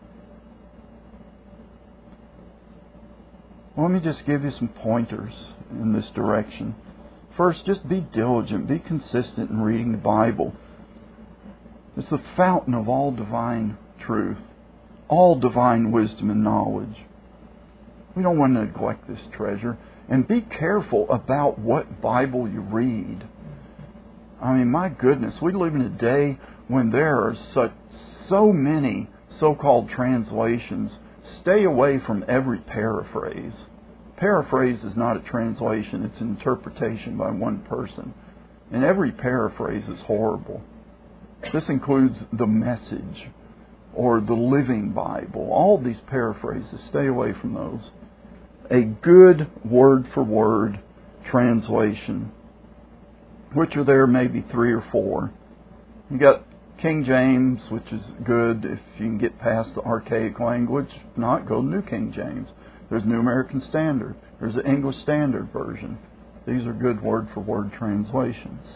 A: Well, let me just give you some pointers in this direction. First, just be diligent, be consistent in reading the Bible. It's the fountain of all divine truth, all divine wisdom and knowledge. We don't want to neglect this treasure. And be careful about what Bible you read. I mean, my goodness, we live in a day when there are such, so many so-called translations. Stay away from every paraphrase. Paraphrase is not a translation, it's an interpretation by one person. And every paraphrase is horrible. This includes the Message or the Living Bible. All these paraphrases, stay away from those. A good word-for-word translation, which are there maybe three or four. You got King James, which is good if you can get past the archaic language. If not, go to New King James. There's New American Standard. There's the English Standard Version. These are good word-for-word translations.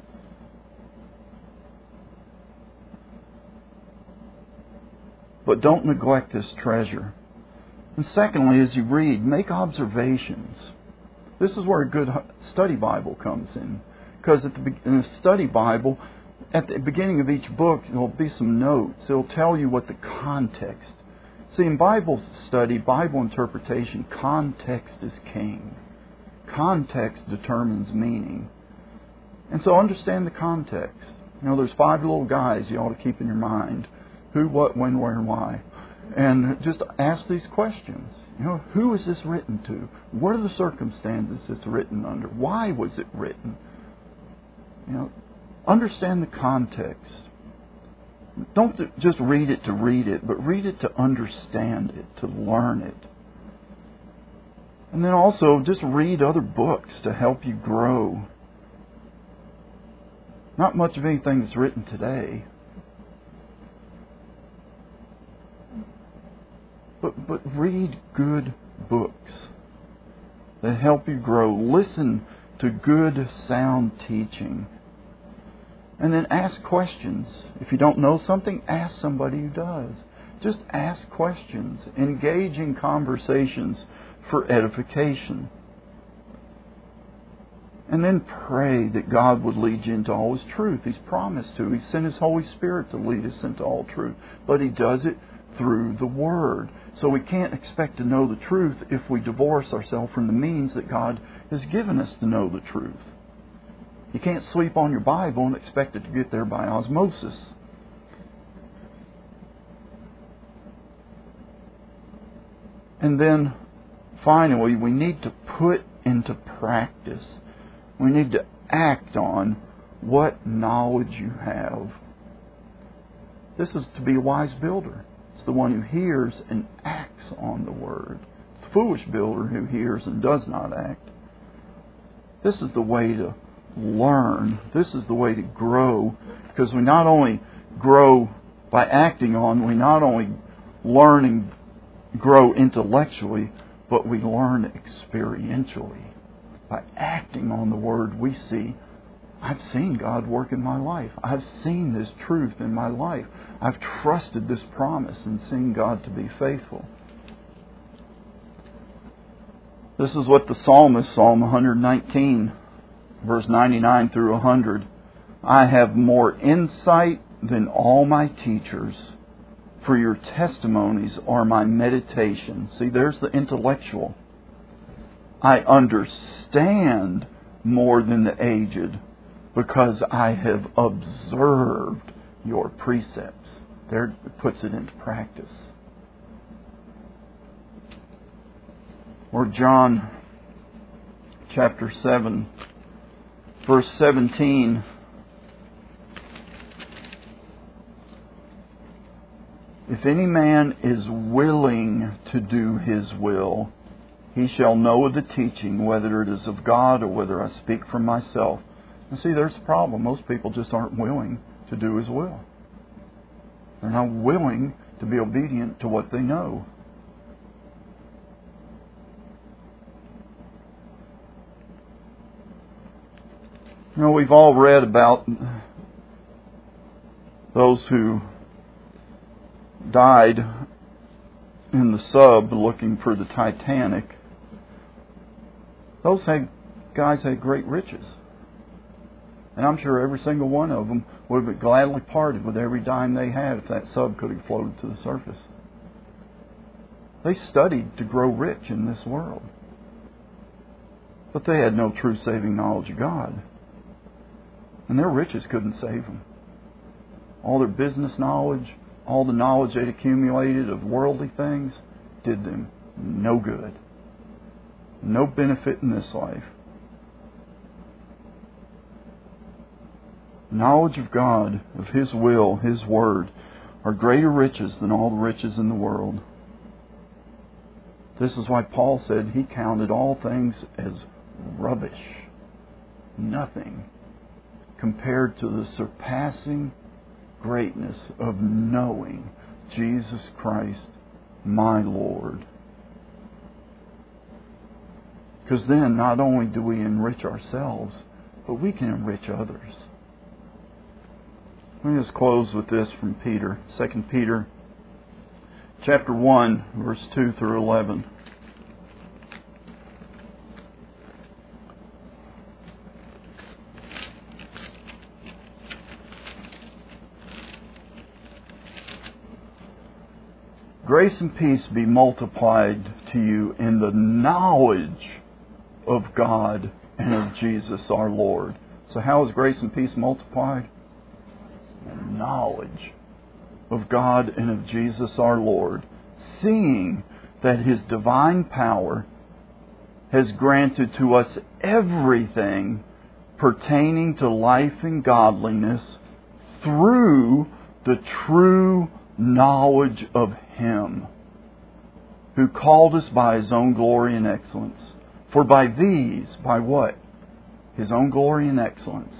A: But don't neglect this treasure. And secondly, as you read, make observations. This is where a good study Bible comes in. Because at the, in a study Bible, at the beginning of each book, there will be some notes. It will tell you what the context. See, in Bible study, Bible interpretation, context is king. Context determines meaning. And so understand the context. You know, there's five little guys you ought to keep in your mind. Who, what, when, where, and why. And just ask these questions. You know, who is this written to? What are the circumstances it's written under? Why was it written? You know, understand the context. Don't just read it to read it, but read it to understand it, to learn it. And then also just read other books to help you grow Not much of anything that's written today. But, but read good books that help you grow. Listen to good, sound teaching. And then ask questions. If you don't know something, ask somebody who does. Just ask questions. Engage in conversations for edification. And then pray that God would lead you into all His truth. He's promised to. He sent His Holy Spirit to lead us into all truth. But He does it through the Word. So we can't expect to know the truth if we divorce ourselves from the means that God has given us to know the truth. You can't sleep on your Bible and expect it to get there by osmosis. And then, finally, we need to put into practice. We need to act on what knowledge you have. This is to be a wise builder. It's the one who hears and acts on the Word. It's the foolish builder who hears and does not act. This is the way to learn. This is the way to grow. Because we not only grow by acting on, we not only learn and grow intellectually, but we learn experientially. By acting on the Word, we see, I've seen God work in my life. I've seen this truth in my life. I've trusted this promise and seen God to be faithful. This is what the psalmist, Psalm one nineteen, verse ninety-nine through one hundred. I have more insight than all my teachers, for your testimonies are my meditation. See, there's the intellectual. I understand more than the aged, because I have observed your precepts. There it puts it into practice. Or John chapter seven, verse seventeen. If any man is willing to do his will, he shall know of the teaching, whether it is of God or whether I speak from myself. And see, there's the problem. Most people just aren't willing to do His will. They're not willing to be obedient to what they know. You know, we've all read about those who died in the sub looking for the Titanic. Those had, guys had great riches. And I'm sure every single one of them would have gladly parted with every dime they had if that sub could have floated to the surface. They studied to grow rich in this world. But they had no true saving knowledge of God. And their riches couldn't save them. All their business knowledge, all the knowledge they'd accumulated of worldly things, did them no good. No benefit in this life. Knowledge of God, of His will, His Word, are greater riches than all the riches in the world. This is why Paul said he counted all things as rubbish, nothing, compared to the surpassing greatness of knowing Jesus Christ, my Lord. Because then not only do we enrich ourselves, but we can enrich others. Let me just close with this from Peter. Second Peter chapter one, verse two through eleven. Grace and peace be multiplied to you in the knowledge of God and of Jesus our Lord. So how is grace and peace multiplied? The knowledge of God and of Jesus our Lord, seeing that His divine power has granted to us everything pertaining to life and godliness through the true knowledge of Him who called us by His own glory and excellence. For by these, by what? His own glory and excellence,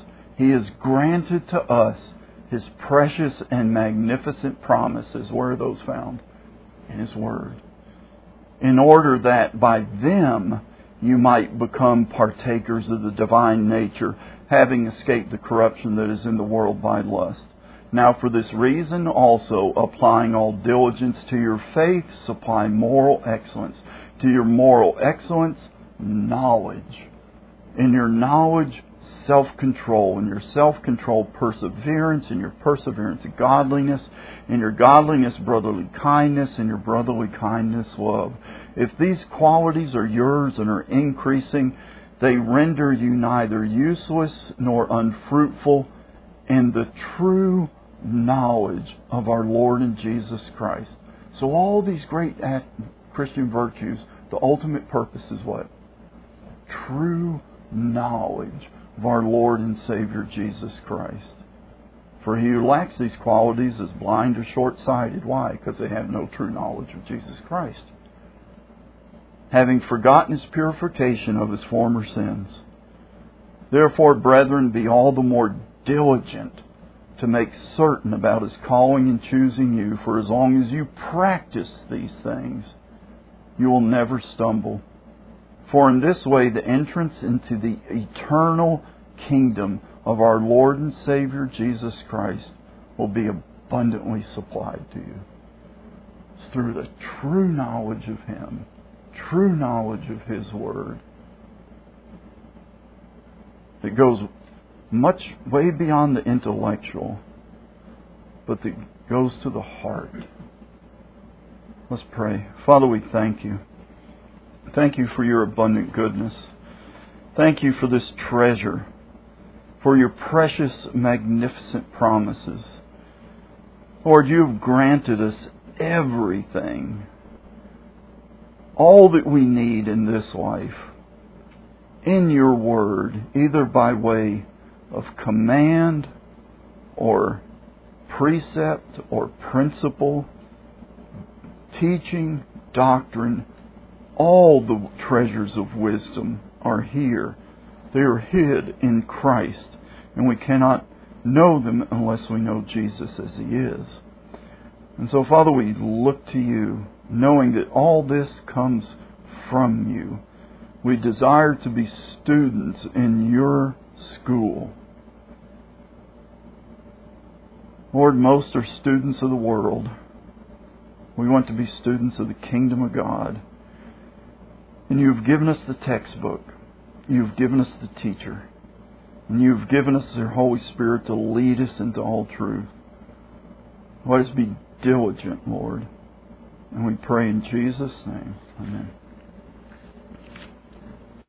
A: He has granted to us His precious and magnificent promises. Where are those found? In His Word. In order that by them you might become partakers of the divine nature, having escaped the corruption that is in the world by lust. Now for this reason also, applying all diligence to your faith, supply moral excellence. To your moral excellence, knowledge. In your knowledge, self-control. In your self-control, perseverance. In your perseverance, godliness. In your godliness, brotherly kindness. In your brotherly kindness, love. If these qualities are yours and are increasing, they render you neither useless nor unfruitful in the true knowledge of our Lord and Jesus Christ. So all these great Christian virtues, the ultimate purpose is what? True knowledge of our Lord and Savior Jesus Christ. For he who lacks these qualities is blind or short-sighted. Why? Because they have no true knowledge of Jesus Christ. Having forgotten his purification of his former sins. Therefore, brethren, be all the more diligent to make certain about his calling and choosing you. For as long as you practice these things, you will never stumble. For in this way the entrance into the eternal kingdom of our Lord and Savior Jesus Christ will be abundantly supplied to you. It's through the true knowledge of Him, true knowledge of His Word. It goes much way beyond the intellectual, but it goes to the heart. Let's pray. Father, we thank you. Thank you for your abundant goodness. Thank you for this treasure, for your precious, magnificent promises. Lord, you have granted us everything, all that we need in this life, in your Word, either by way of command or precept or principle, teaching, doctrine. All the treasures of wisdom are here. They are hid in Christ, and we cannot know them unless we know Jesus as He is. And so, Father, we look to you, knowing that all this comes from you. We desire to be students in your school. Lord, most are students of the world. We want to be students of the kingdom of God. And you've given us the textbook. You've given us the teacher. And you've given us your Holy Spirit to lead us into all truth. Let us be diligent, Lord. And we pray in Jesus' name. Amen.